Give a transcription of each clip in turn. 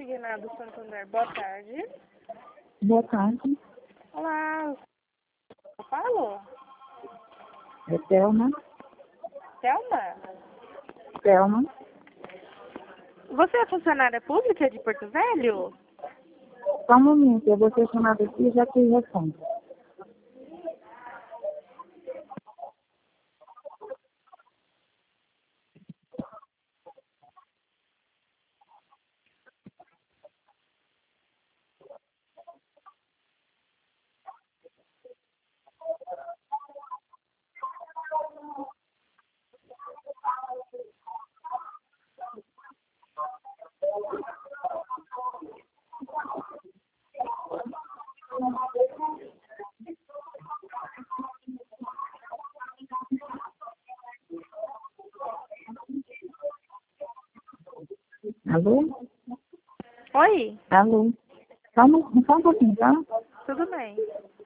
Consignado Santander, boa tarde. Boa tarde. Olá, eu falo? É Thelma. Thelma? Thelma. Você é funcionária pública de Porto Velho? Só um momento, eu vou ser chamada aqui e já te respondo. Alô? Oi, Alô? Só um pouquinho, tá? tudo bem.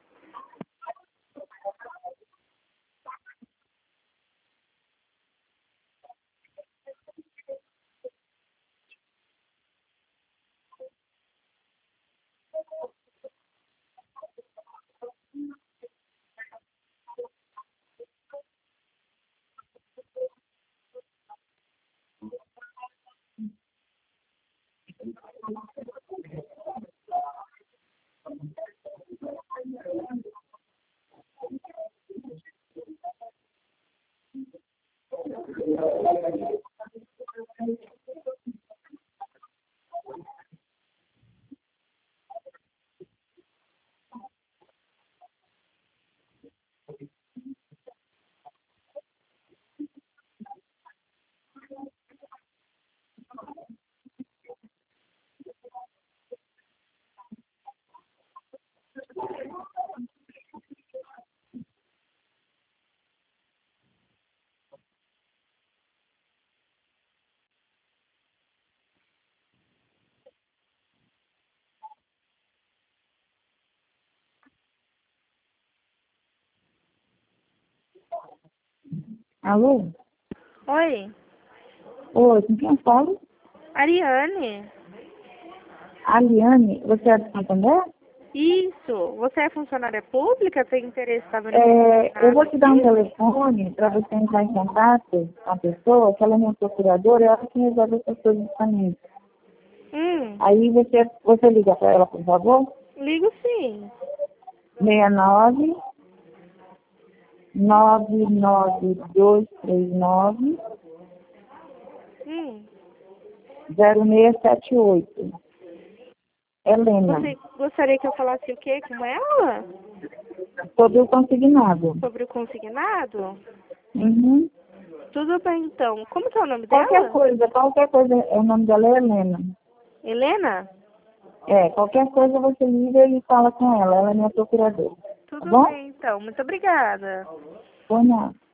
Alô? Oi, Oi, com quem eu falo? Ariane? Aliane, você é de Santander? Isso, você é funcionária pública? Tem interesse em estar Eu vou te dar um telefone para você entrar em contato com a pessoa, que ela é minha procuradora, ela que resolve essas coisas para mim. Aí você liga para ela, por favor? Ligo sim. 69 99239 Hum. 0678. Helena, Você gostaria que eu falasse o quê com ela? sobre o consignado. Sobre o consignado? Uhum. Tudo bem, então. Como que é o nome dela? Qualquer coisa, o nome dela é Helena. Helena? Qualquer coisa você liga e fala com ela é minha procuradora. Tá Tudo bom? bem, então. Muito obrigada. Por nada.